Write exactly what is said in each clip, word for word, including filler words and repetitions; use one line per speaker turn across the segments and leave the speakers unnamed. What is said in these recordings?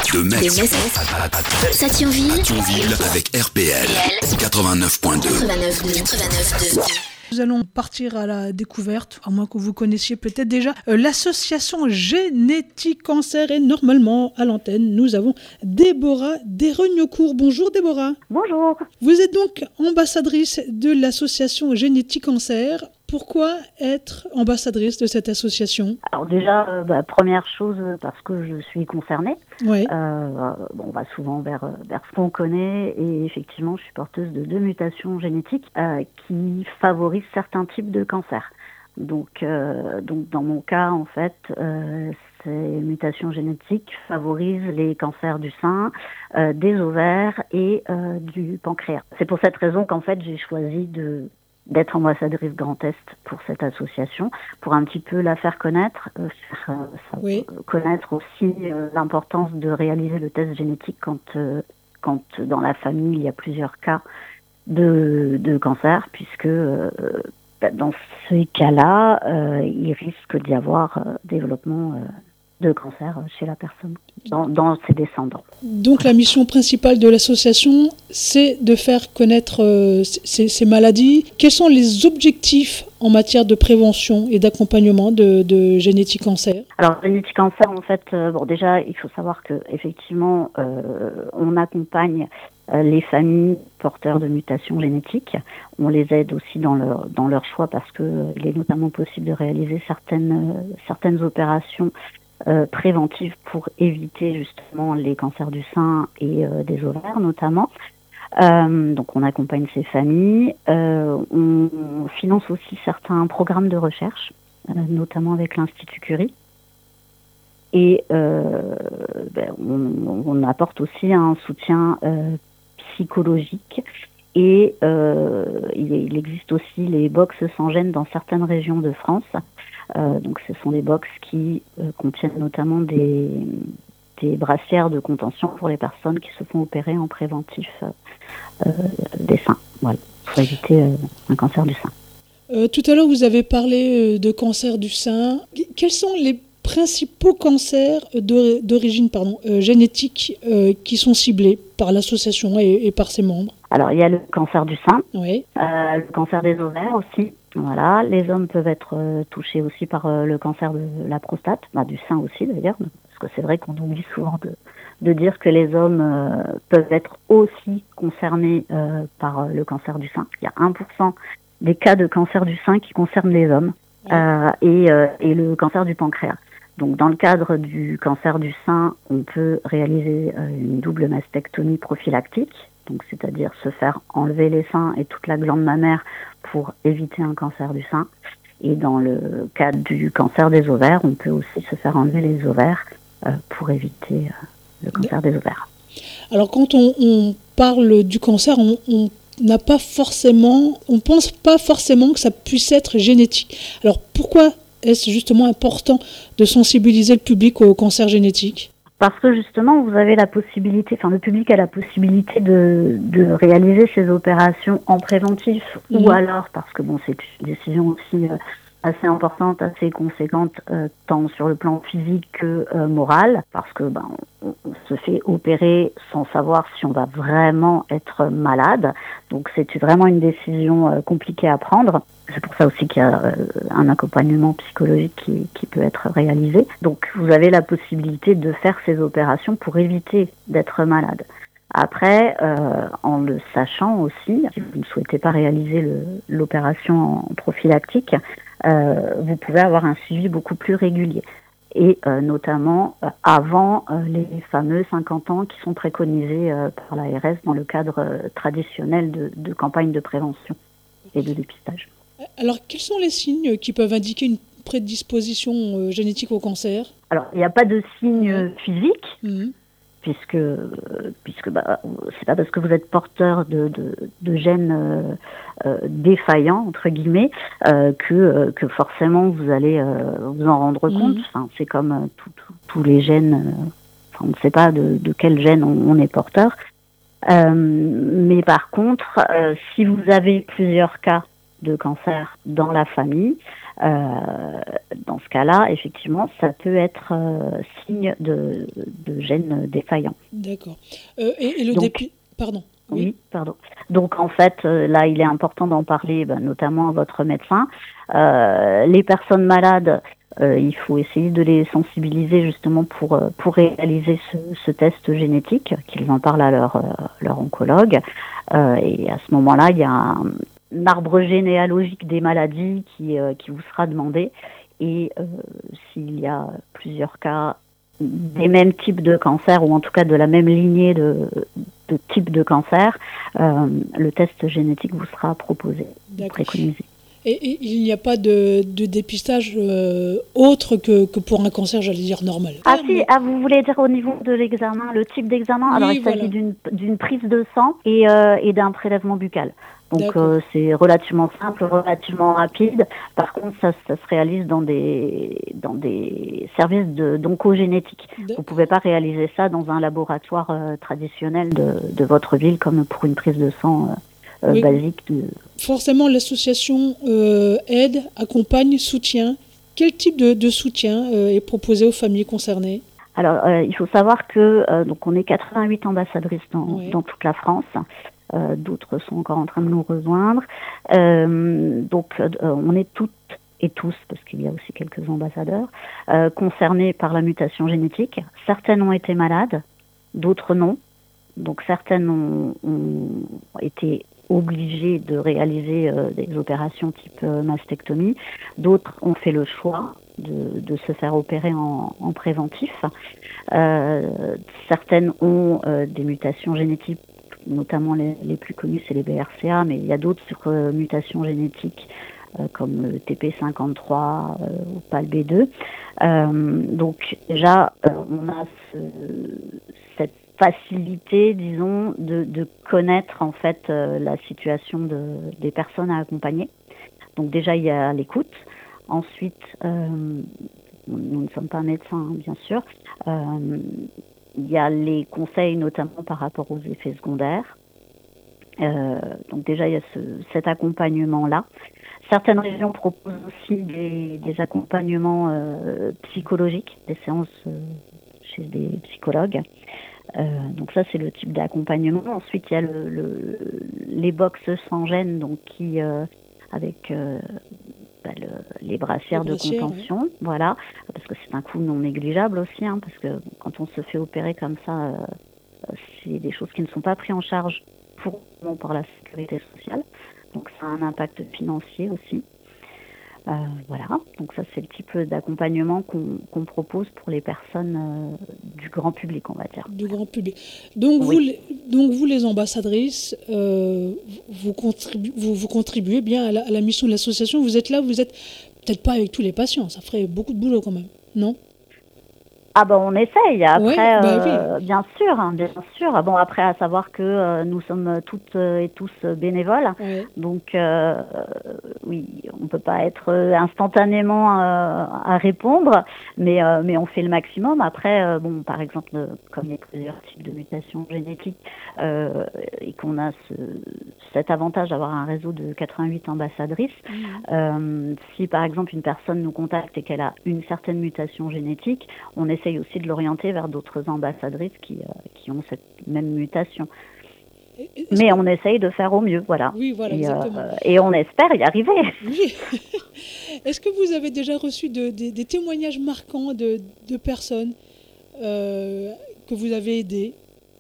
De Metz à, à, à,
à Thionville.
à Thionville avec R P L quatre-vingt-neuf point deux.
quatre-vingt-neuf virgule deux.
Nous allons partir à la découverte, à moins que vous connaissiez peut-être déjà euh, l'association Génétique Cancer. Et normalement, à l'antenne, nous avons Déborah Desregnecourt. Bonjour Déborah.
Bonjour.
Vous êtes donc ambassadrice de l'association Génétique Cancer. Pourquoi être ambassadrice de cette association ?
Alors déjà, euh, bah, première chose, parce que je suis concernée.
Oui.
Euh, bon, on va souvent vers, vers ce qu'on connaît, et effectivement, je suis porteuse de deux mutations génétiques euh, qui favorisent certains types de cancers. Donc, euh, donc dans mon cas, en fait, euh, ces mutations génétiques favorisent les cancers du sein, euh, des ovaires et euh, du pancréas. C'est pour cette raison qu'en fait, j'ai choisi de d'être ambassadrice Grand Est pour cette association, pour un petit peu la faire connaître, euh, faire euh,
oui.
connaître aussi euh, l'importance de réaliser le test génétique quand, euh, quand dans la famille il y a plusieurs cas de, de cancer, puisque euh, dans ces cas-là, euh, il risque d'y avoir euh, développement euh, de cancer chez la personne, dans, dans ses descendants.
Donc la mission principale de l'association, c'est de faire connaître euh, ces, ces maladies. Quels sont les objectifs en matière de prévention et d'accompagnement de, de Génétique Cancer ?
Alors Génétique Cancer, en fait, euh, bon déjà, il faut savoir que effectivement, euh, on accompagne euh, les familles porteurs de mutations génétiques. On les aide aussi dans leur dans leur choix parce que euh, il est notamment possible de réaliser certaines euh, certaines opérations Euh, préventive pour éviter justement les cancers du sein et euh, des ovaires notamment. Euh, donc on accompagne ces familles. Euh, on, on finance aussi certains programmes de recherche, euh, notamment avec l'Institut Curie. Et euh, ben, on, on apporte aussi un soutien euh, psychologique. Et euh, il, il existe aussi les box sans gène dans certaines régions de France. Euh, donc ce sont des box qui euh, contiennent notamment des, des brassières de contention pour les personnes qui se font opérer en préventif euh, des seins, voilà, pour éviter euh, un cancer du sein.
Euh, tout à l'heure, vous avez parlé de cancer du sein. Quels sont les principaux cancers de, d'origine pardon, euh, génétique euh, qui sont ciblés par l'association et, et par ses membres ? Alors,
il y a le cancer du sein,
oui.
euh, le cancer des ovaires aussi. Voilà, les hommes peuvent être euh, touchés aussi par euh, le cancer de la prostate, bah, du sein aussi d'ailleurs, parce que c'est vrai qu'on oublie souvent de, de dire que les hommes euh, peuvent être aussi concernés euh, par euh, le cancer du sein. Il y a un pour cent des cas de cancer du sein qui concernent les hommes euh, et, euh, et le cancer du pancréas. Donc dans le cadre du cancer du sein, on peut réaliser euh, une double mastectomie prophylactique, donc c'est-à-dire se faire enlever les seins et toute la glande mammaire pour éviter un cancer du sein. Et dans le cadre du cancer des ovaires, on peut aussi se faire enlever les ovaires euh, pour éviter euh, le cancer des ovaires.
Alors quand on, on parle du cancer, on, on n'a pas forcément, on pense pas forcément que ça puisse être génétique. Alors pourquoi est-ce justement important de sensibiliser le public au cancer génétique ?
Parce que justement, vous avez la possibilité, enfin le public a la possibilité de, de réaliser ces opérations en préventif, mmh. ou alors, parce que bon, c'est une décision aussi euh, assez importante, assez conséquente, euh, tant sur le plan physique que euh, moral, parce que ben, on, on se fait opérer sans savoir si on va vraiment être malade. Donc c'est vraiment une décision euh, compliquée à prendre. C'est pour ça aussi qu'il y a euh, un accompagnement psychologique qui, qui peut être réalisé. Donc vous avez la possibilité de faire ces opérations pour éviter d'être malade. Après, euh, en le sachant aussi, si vous ne souhaitez pas réaliser le, l'opération en prophylactique, euh, vous pouvez avoir un suivi beaucoup plus régulier. Et euh, notamment euh, avant euh, les fameux cinquante ans qui sont préconisés euh, par l'A R S dans le cadre euh, traditionnel de, de campagne de prévention et de dépistage.
Alors, quels sont les signes qui peuvent indiquer une prédisposition euh, génétique au cancer ?
Alors, il n'y a pas de signes physiques,
mmh.
puisque, puisque bah, c'est pas parce que vous êtes porteur de, de, de gènes euh, euh, défaillants, entre guillemets, euh, que, euh, que forcément vous allez euh, vous en rendre compte. Mmh. Enfin, c'est comme euh, tout, tout, tous les gènes, euh, enfin, on ne sait pas de, de quel gène on, on est porteur. Euh, mais par contre, euh, si vous avez plusieurs cas de cancer dans la famille, Euh, dans ce cas-là, effectivement, ça peut être euh, signe de, de gènes défaillants.
D'accord. Euh, et, et le
Donc,
dépit... Pardon.
Oui.
Oui,
pardon. Donc en fait, euh, là, il est important d'en parler, ben, notamment à votre médecin. Euh, les personnes malades, euh, il faut essayer de les sensibiliser justement pour euh, pour réaliser ce, ce test génétique, qu'ils en parlent à leur euh, leur oncologue. Euh, et à ce moment-là, il y a un, un arbre généalogique des maladies qui euh, qui vous sera demandé. Et euh, s'il y a plusieurs cas des mêmes types de cancers, ou en tout cas de la même lignée de, de type de cancer, euh, le test génétique vous sera proposé, préconisé.
Et, et il n'y a pas de, de dépistage euh, autre que, que pour un cancer, j'allais dire, normal.
Ah si, mais... ah, vous voulez dire au niveau de l'examen, le type d'examen?
Oui,
Alors il
voilà.
s'agit d'une, d'une prise de sang et, euh, et d'un prélèvement buccal. Donc euh, c'est relativement simple, relativement rapide. Par contre, ça, ça se réalise dans des dans des services de, d'oncogénétique. Vous ne pouvez pas réaliser ça dans un laboratoire euh, traditionnel de, de votre ville, comme pour une prise de sang euh, oui. basique. De...
Forcément, l'association euh, aide, accompagne, soutient. Quel type de, de soutien euh, est proposé aux familles concernées?
Alors, euh, il faut savoir que euh, donc on est quatre-vingt-huit ambassadrices dans, oui. dans toute la France. Euh, d'autres sont encore en train de nous rejoindre. Euh, donc, euh, on est toutes et tous, parce qu'il y a aussi quelques ambassadeurs, euh, concernés par la mutation génétique. Certaines ont été malades, d'autres non. Donc, certaines ont, ont été obligées de réaliser euh, des opérations type euh, mastectomie. D'autres ont fait le choix de, de se faire opérer en, en préventif. Euh, certaines ont euh, des mutations génétiques, notamment les, les plus connus, c'est les B R C A, mais il y a d'autres sur euh, mutations génétiques euh, comme le T P cinquante-trois euh, ou P A L B deux. Euh, donc déjà, euh, on a ce, cette facilité, disons, de, de connaître en fait euh, la situation de, des personnes à accompagner. Donc déjà, il y a l'écoute. Ensuite, euh, nous ne sommes pas médecins, hein, bien sûr. Euh, Il y a les conseils, notamment par rapport aux effets secondaires. Euh, donc déjà, il y a ce, cet accompagnement-là. Certaines régions proposent aussi des, des accompagnements euh, psychologiques, des séances euh, chez des psychologues. Euh, donc ça, c'est le type d'accompagnement. Ensuite, il y a le, le, les box sans gêne, donc qui, euh, avec euh, bah, le, les brassières de contention, oui. Voilà, parce que c'est un coût non négligeable aussi, hein, parce que quand on se fait opérer comme ça, euh, c'est des choses qui ne sont pas prises en charge pour bon, par la sécurité sociale, donc ça a un impact financier aussi. Euh, voilà, donc ça c'est le type d'accompagnement qu'on, qu'on propose pour les personnes euh, du grand public, on va dire.
Du grand public. Donc, oui. vous, donc vous les ambassadrices, euh, vous, contribu- vous, vous contribuez bien à la, à la mission de l'association. Vous êtes là, vous êtes peut-être pas avec tous les patients, ça ferait beaucoup de boulot quand même, non ?
Ah ben on essaye, après,
oui, bah
euh,
oui.
bien sûr, hein, bien sûr. Bon, après, à savoir que euh, nous sommes toutes et tous bénévoles,
oui.
donc euh, oui, on peut pas être instantanément euh, à répondre, mais euh, mais on fait le maximum. Après, euh, bon, par exemple, euh, comme il y a plusieurs types de mutations génétiques euh, et qu'on a ce, cet avantage d'avoir un réseau de quatre-vingt-huit ambassadrices, mmh. euh, si par exemple une personne nous contacte et qu'elle a une certaine mutation génétique, on essaye aussi de l'orienter vers d'autres ambassadrices qui, euh, qui ont cette même mutation. Est-ce Mais que... on essaye de faire au mieux, voilà.
Oui, voilà,
et,
exactement.
Euh, et on espère y arriver.
Oui. Est-ce que vous avez déjà reçu de, de, des témoignages marquants de, de personnes euh, que vous avez aidées ?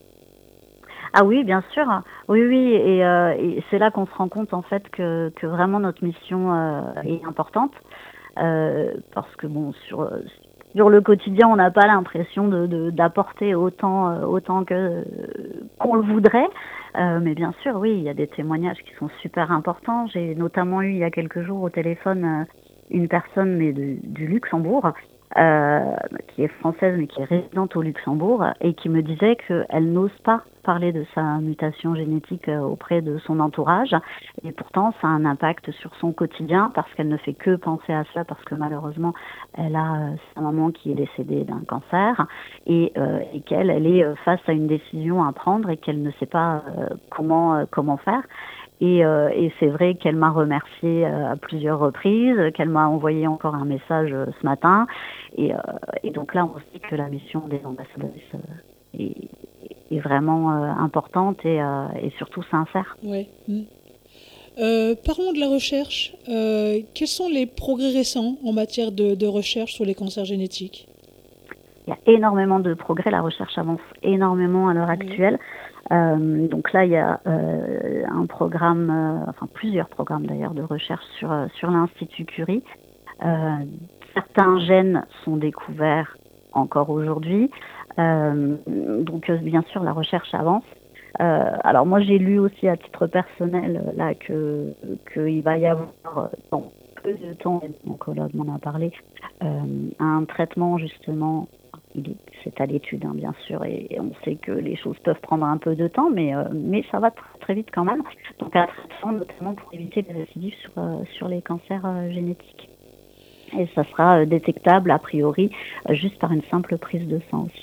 Ah oui, bien sûr. Oui, oui. Et, euh, et c'est là qu'on se rend compte, en fait, que, que vraiment notre mission euh, est importante. Euh, parce que, bon, sur... Sur le quotidien, on n'a pas l'impression de, de, d'apporter autant, euh, autant que, euh, qu'on le voudrait. Euh, mais bien sûr, oui, il y a des témoignages qui sont super importants. J'ai notamment eu il y a quelques jours au téléphone euh, une personne mais de, du Luxembourg, euh, qui est française mais qui est résidente au Luxembourg et qui me disait qu'elle n'ose pas parler de sa mutation génétique auprès de son entourage et pourtant ça a un impact sur son quotidien parce qu'elle ne fait que penser à cela parce que malheureusement elle a euh, sa maman qui est décédée d'un cancer et, euh, et qu'elle elle est face à une décision à prendre et qu'elle ne sait pas euh, comment, euh, comment faire. Et, euh, et c'est vrai qu'elle m'a remerciée à plusieurs reprises, qu'elle m'a envoyé encore un message ce matin. Et, euh, et donc là, on se dit que la mission des ambassadrices est, est vraiment euh, importante et, euh, et surtout sincère.
Ouais. Mmh. Euh, parlons de la recherche. Euh, quels sont les progrès récents en matière de, de recherche sur les cancers génétiques ?
Il y a énormément de progrès, la recherche avance énormément à l'heure actuelle. Oui. Euh, donc là, il y a euh, un programme, euh, enfin plusieurs programmes d'ailleurs de recherche sur, sur l'Institut Curie. Euh, certains gènes sont découverts encore aujourd'hui. Euh, donc bien sûr, la recherche avance. Euh, alors moi, j'ai lu aussi à titre personnel là que qu'il va y avoir dans peu de temps, mon collègue m'en a parlé, euh, un traitement justement. C'est à l'étude, hein, bien sûr, et on sait que les choses peuvent prendre un peu de temps, mais, euh, mais ça va très, très vite quand même. Donc, un traitement notamment pour éviter les récidives sur, euh, sur les cancers euh, génétiques. Et ça sera euh, détectable, a priori, euh, juste par une simple prise de sang aussi.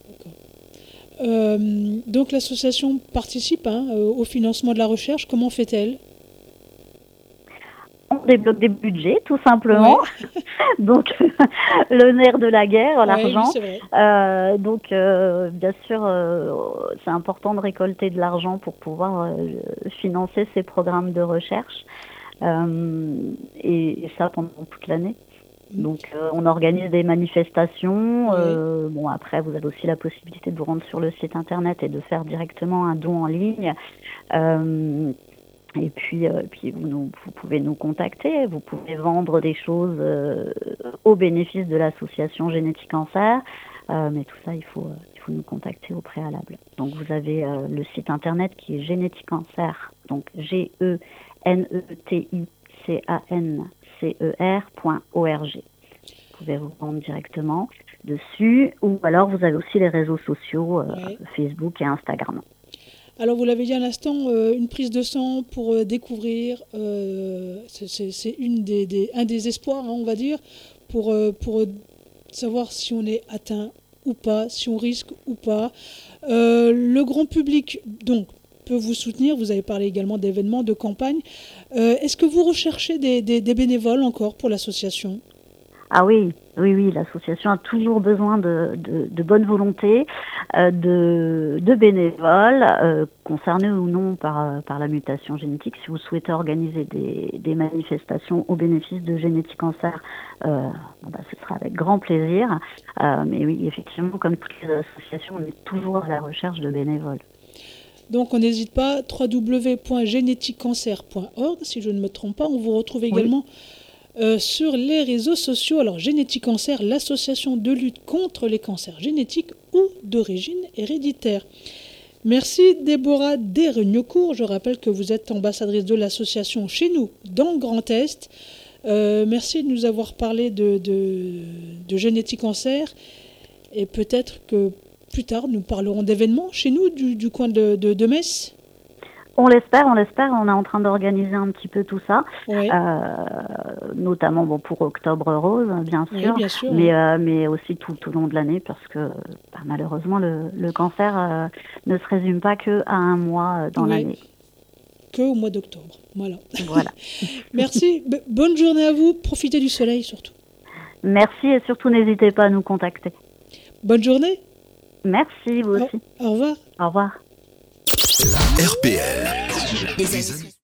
Euh, donc, l'association participe hein, au financement de la recherche. Comment fait-elle ?
On débloque des budgets, tout simplement. Ouais. Donc, le nerf de la guerre, l'argent.
Oui, oui,
euh, donc, euh, bien sûr, euh, c'est important de récolter de l'argent pour pouvoir euh, financer ces programmes de recherche. Euh, et, et ça pendant toute l'année. Donc, euh, on organise des manifestations. Euh, oui. Bon, après, vous avez aussi la possibilité de vous rendre sur le site internet et de faire directement un don en ligne. Euh, Et puis, euh, puis vous, nous, vous pouvez nous contacter, vous pouvez vendre des choses euh, au bénéfice de l'association Génétique Cancer, euh, mais tout ça, il faut, euh, il faut nous contacter au préalable. Donc, vous avez euh, le site internet qui est Génétique Cancer, donc G E N E T I C A N C E R point org. Vous pouvez vous rendre directement dessus, ou alors vous avez aussi les réseaux sociaux, euh, ouais. Facebook et Instagram.
Alors, vous l'avez dit à l'instant, euh, une prise de sang pour euh, découvrir, euh, c'est, c'est, c'est une des, des, un des espoirs, hein, on va dire, pour, euh, pour savoir si on est atteint ou pas, si on risque ou pas. Euh, le grand public, donc, peut vous soutenir. Vous avez parlé également d'événements, de campagnes. Euh, est-ce que vous recherchez des, des, des bénévoles encore pour l'association ?
Ah oui, oui, oui, l'association a toujours besoin de, de, de bonne volonté, euh, de, de bénévoles, euh, concernés ou non par, par la mutation génétique. Si vous souhaitez organiser des, des manifestations au bénéfice de Génétique Cancer, euh, bah, ce sera avec grand plaisir. Euh, mais oui, effectivement, comme toutes les associations, on est toujours à la recherche de bénévoles.
Donc, on n'hésite pas, w w w point génétique cancer point org, si je ne me trompe pas. On vous retrouve également... Oui. Euh, sur les réseaux sociaux. Alors, Génétique Cancer, l'association de lutte contre les cancers génétiques ou d'origine héréditaire. Merci Déborah Desregnocourt. Je rappelle que vous êtes ambassadrice de l'association chez nous, dans le Grand Est. Euh, merci de nous avoir parlé de, de, de Génétique Cancer. Et peut-être que plus tard, nous parlerons d'événements chez nous, du, du coin de, de, de Metz.
On l'espère, on l'espère. On est en train d'organiser un petit peu tout ça,
oui.
euh, notamment bon pour Octobre Rose, bien sûr,
oui, bien sûr
mais,
oui.
euh, mais aussi tout au long de l'année, parce que bah, malheureusement le, le cancer euh, ne se résume pas que à un mois dans oui. l'année.
Que au mois d'octobre, voilà.
Voilà.
Merci. B- bonne journée à vous. Profitez du soleil surtout.
Merci et surtout n'hésitez pas à nous contacter.
Bonne journée.
Merci vous aussi.
Au, au revoir.
Au revoir.
R P L.